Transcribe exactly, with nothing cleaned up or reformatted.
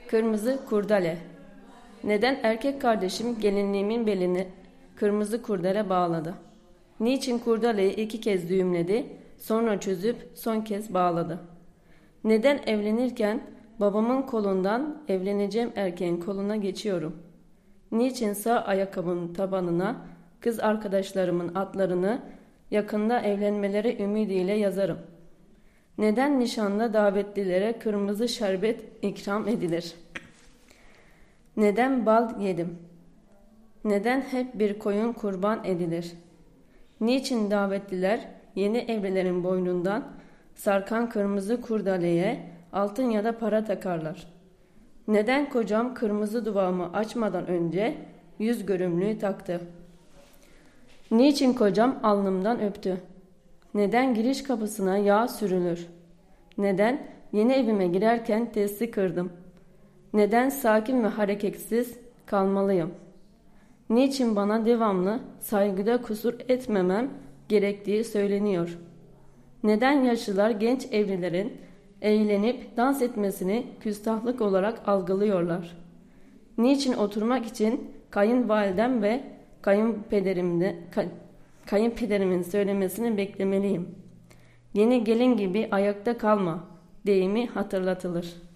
Kırmızı kurdele. Neden erkek kardeşim gelinliğimin belini kırmızı kurdele bağladı? Niçin kurdeleyi iki kez düğümledi, sonra çözüp son kez bağladı? Neden evlenirken babamın kolundan evleneceğim erkeğin koluna geçiyorum? Niçin sağ ayakkabımın tabanına kız arkadaşlarımın adlarını yakında evlenmeleri ümidiyle yazarım? Neden nişanda davetlilere kırmızı şerbet ikram edilir? Neden bal yedim? Neden hep bir koyun kurban edilir? Niçin davetliler yeni evlilerin boynundan sarkan kırmızı kurdeleye altın ya da para takarlar? Neden kocam kırmızı duvağımı açmadan önce yüz görümlüğü taktı? Niçin kocam alnımdan öptü? Neden giriş kapısına yağ sürülür? Neden yeni evime girerken testi kırdım? Neden sakin ve hareketsiz kalmalıyım? Niçin bana devamlı saygıda kusur etmemem gerektiği söyleniyor? Neden yaşlılar genç evlilerin eğlenip dans etmesini küstahlık olarak algılıyorlar? Niçin oturmak için kayınvalidem ve kayınpederimde, kay, kayınpederimin söylemesini beklemeliyim? Yeni gelin gibi ayakta kalma deyimi hatırlatılır.